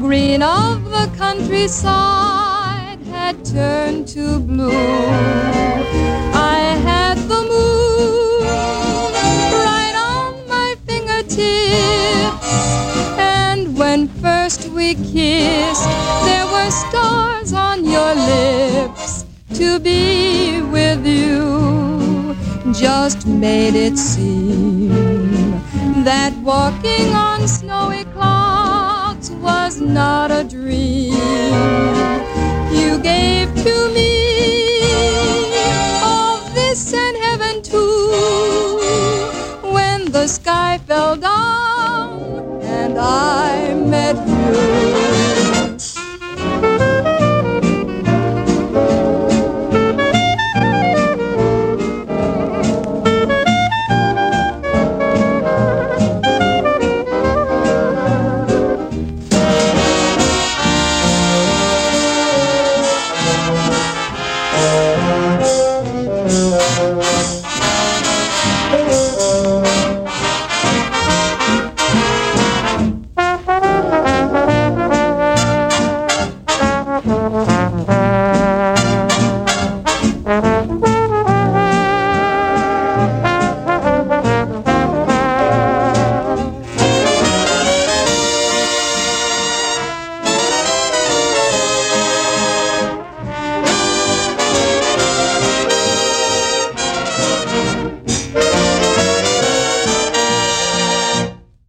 green of the countryside had turned to blue. I had the moon right on my fingertips, and when first we kissed, there were stars on your lips. To be with you just made it seem that walking on snowy clouds was not a dream. You gave to me